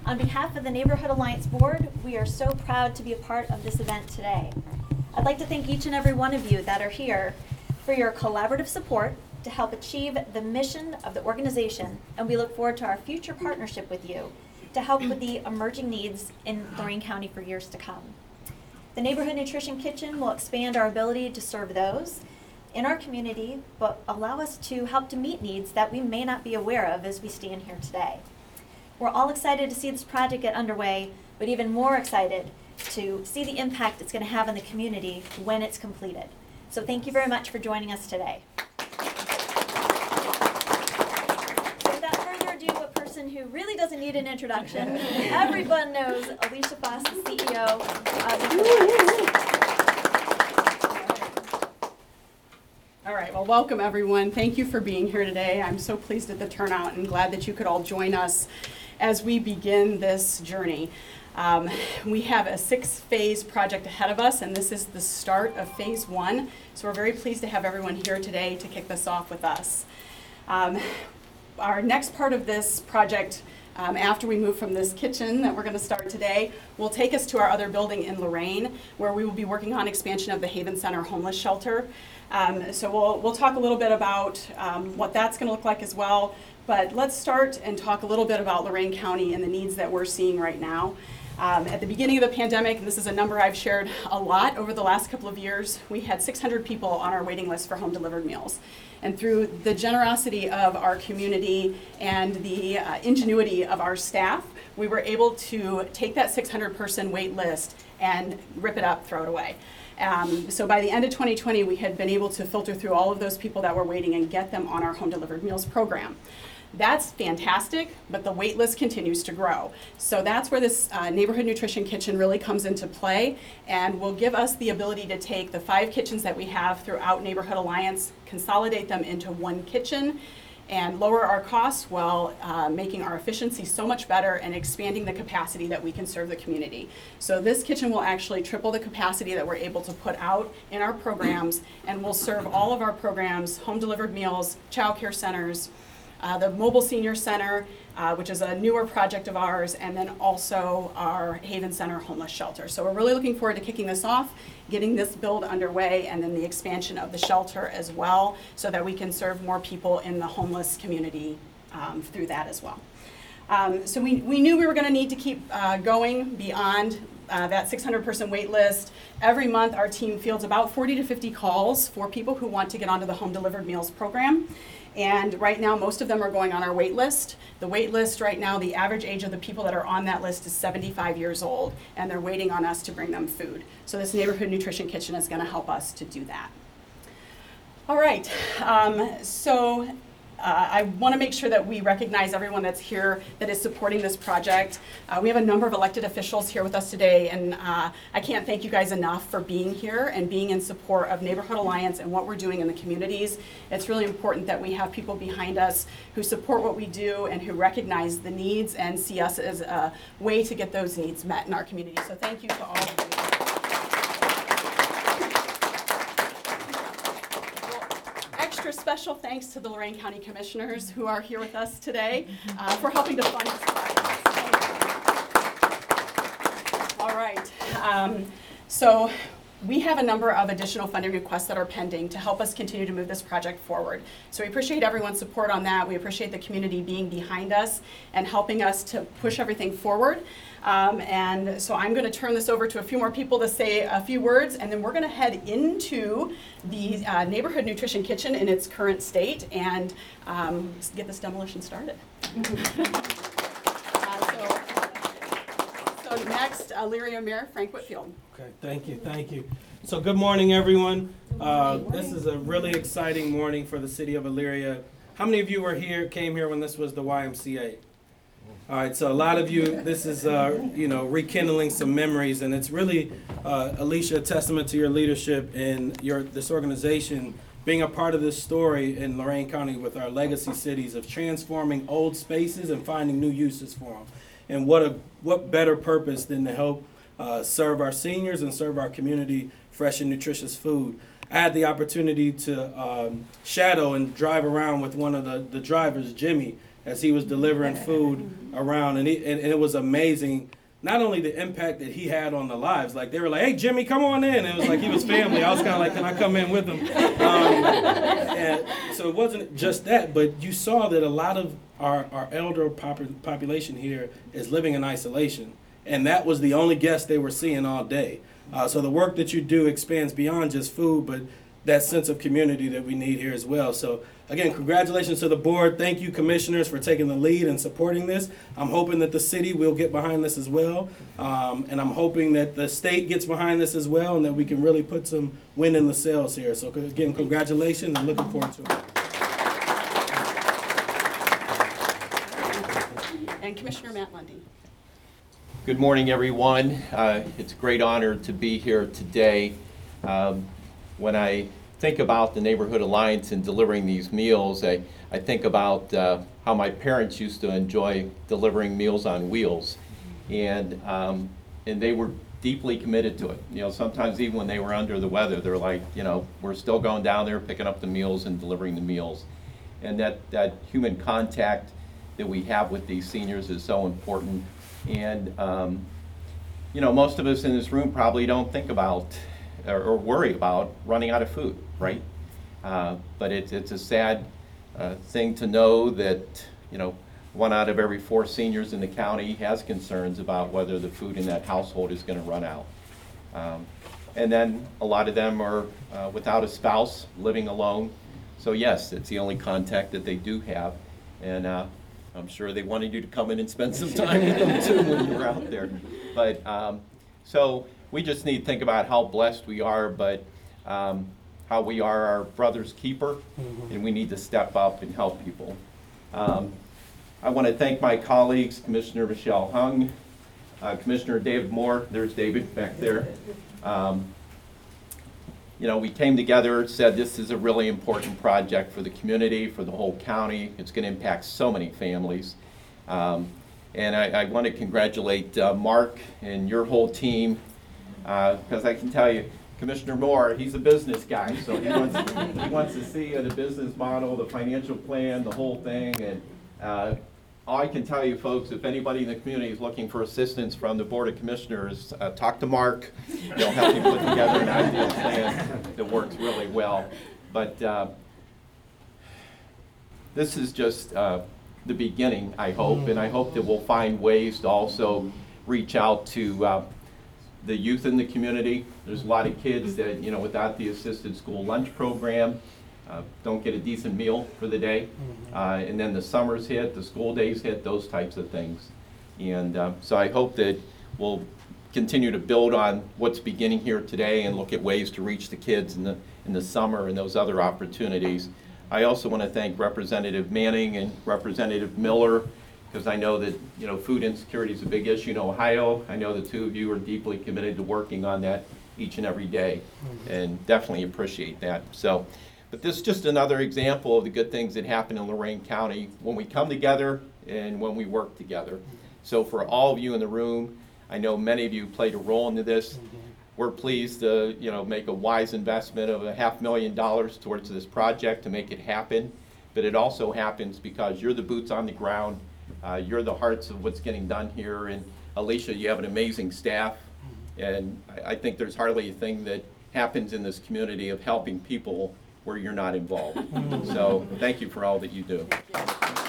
On behalf of the Neighborhood Alliance Board, we are so proud to be a part of this event today. I'd like to thank each and every one of you that are here for your collaborative support to help achieve the mission of the organization, and we look forward to our future partnership with you to help with the emerging needs in Lorain County for years to come. The Neighborhood Nutrition Kitchen will expand our ability to serve those in our community, but allow us to help to meet needs that we may not be aware of as we stand here today. We're all excited to see this project get underway, but even more excited to see the impact it's going to have on the community when it's completed. So thank you very much for joining us today. Without further ado, a person who really doesn't need an introduction, everyone knows Alicia Foss, the CEO of All right, well, welcome everyone. Thank you for being here today. I'm so pleased at the turnout and glad that you could all join us as we begin this journey. We have a 6-phase project ahead of us, and this is the start of phase 1. So we're very pleased to have everyone here today to kick this off with us. Our next part of this project, after we move from this kitchen that we're going to start today, will take us to our other building in Lorain, where we will be working on expansion of the Haven Center homeless shelter. So we'll talk a little bit about what that's going to look like as well. But let's start and talk a little bit about Lorain County and the needs that we're seeing right now. At the beginning of the pandemic, and this is a number I've shared a lot over the last couple of years, we had 600 people on our waiting list for home delivered meals. And through the generosity of our community and the ingenuity of our staff, we were able to take that 600-person wait list and rip it up, throw it away. So by the end of 2020, we had been able to filter through all of those people that were waiting and get them on our home delivered meals program. That's fantastic, but the wait list continues to grow. So that's where this Neighborhood Nutrition Kitchen really comes into play and will give us the ability to take the 5 kitchens that we have throughout Neighborhood Alliance, consolidate them into one kitchen, and lower our costs while making our efficiency so much better and expanding the capacity that we can serve the community. So this kitchen will actually triple the capacity that we're able to put out in our programs, and will serve all of our programs, home delivered meals, child care centers, the Mobile Senior Center, which is a newer project of ours, and then also our Haven Center homeless shelter. So we're really looking forward to kicking this off, getting this build underway, and then the expansion of the shelter as well, so that we can serve more people in the homeless community through that as well. So we knew we were going to need to keep going beyond that 600-person wait list. Every month our team fields about 40 to 50 calls for people who want to get onto the home delivered meals program. And right now, most of them are going on our wait list. The wait list right now, the average age of the people that are on that list is 75 years old, and they're waiting on us to bring them food. So this Neighborhood Nutrition Kitchen is going to help us to do that. All right, I want to make sure that we recognize everyone that's here that is supporting this project. We have a number of elected officials here with us today, and I can't thank you guys enough for being here and being in support of Neighborhood Alliance and what we're doing in the communities. It's really important that we have people behind us who support what we do and who recognize the needs and see us as a way to get those needs met in our community. So thank you to all of you. Special thanks to the Lorain County Commissioners who are here with us today for helping to fund this project. All right, so we have a number of additional funding requests that are pending to help us continue to move this project forward. So we appreciate everyone's support on that. We appreciate the community being behind us and helping us to push everything forward. And so I'm going to turn this over to a few more people to say a few words, and then we're going to head into the Neighborhood Nutrition Kitchen in its current state and get this demolition started. So next, Elyria Mayor Frank Whitfield. Okay, thank you. So good morning, everyone. This is a really exciting morning for the city of Elyria. How many of you came here when this was the YMCA? All right, so a lot of you, this is, rekindling some memories, and it's really, Alicia, a testament to your leadership and this organization being a part of this story in Lorain County with our legacy cities of transforming old spaces and finding new uses for them. And what better purpose than to help serve our seniors and serve our community fresh and nutritious food. I had the opportunity to shadow and drive around with one of the drivers, Jimmy, as he was delivering food around, and it was amazing. Not only the impact that he had on the lives, like they were like, "Hey, Jimmy, come on in." And it was like he was family. I was kind of like, "Can I come in with him?" And so it wasn't just that, but you saw that a lot of our elder population here is living in isolation, and that was the only guest they were seeing all day. So the work that you do expands beyond just food, but that sense of community that we need here as well. So again, congratulations to the board. Thank you, commissioners, for taking the lead and supporting this. I'm hoping that the city will get behind this as well. And I'm hoping that the state gets behind this as well, and that we can really put some wind in the sails here. So again, congratulations, and looking forward to it. And Commissioner Matt Lundy. Good morning, everyone. It's a great honor to be here today. When I think about the Neighborhood Alliance and delivering these meals, I think about how my parents used to enjoy delivering Meals on Wheels, and they were deeply committed to it. You know, sometimes even when they were under the weather, they're like, you know, we're still going down there, picking up the meals and delivering the meals. And that human contact that we have with these seniors is so important. And you know, most of us in this room probably don't think about or worry about running out of food, right? But it's a sad thing to know that, you know, 1 out of every 4 seniors in the county has concerns about whether the food in that household is going to run out. And then a lot of them are without a spouse, living alone. So yes, it's the only contact that they do have. And I'm sure they wanted you to come in and spend some time with them too when you're out there. But so we just need to think about how blessed we are, but how we are our brother's keeper, and we need to step up and help people. I want to thank my colleagues, Commissioner Michelle Hung, Commissioner David Moore. There's David back there. You know, we came together, said this is a really important project for the community, for the whole county. It's going to impact so many families. And I want to congratulate Mark and your whole team, because I can tell you, Commissioner Moore, he's a business guy, so he wants to see the business model, the financial plan, the whole thing. And all I can tell you, folks, if anybody in the community is looking for assistance from the Board of Commissioners, talk to Mark. He'll help you put together an ideal plan that works really well. But this is just the beginning, I hope, and I hope that we'll find ways to also reach out to the youth in the community. There's a lot of kids that, you know, without the assisted school lunch program, don't get a decent meal for the day. And then the summers hit, the school days hit, those types of things. And so I hope that we'll continue to build on what's beginning here today and look at ways to reach the kids in the summer and those other opportunities. I also want to thank Representative Manning and Representative Miller, because I know that, you know, food insecurity is a big issue in Ohio. I know the two of you are deeply committed to working on that each and every day, and definitely appreciate that. So, but this is just another example of the good things that happen in Lorain County when we come together and when we work together. So for all of you in the room, I know many of you played a role into this. We're pleased to, you know, make a wise investment of $500,000 towards this project to make it happen. But it also happens because you're the boots on the ground. You're the hearts of what's getting done here. And Alicia, you have an amazing staff. And I think there's hardly a thing that happens in this community of helping people where you're not involved. So thank you for all that you do.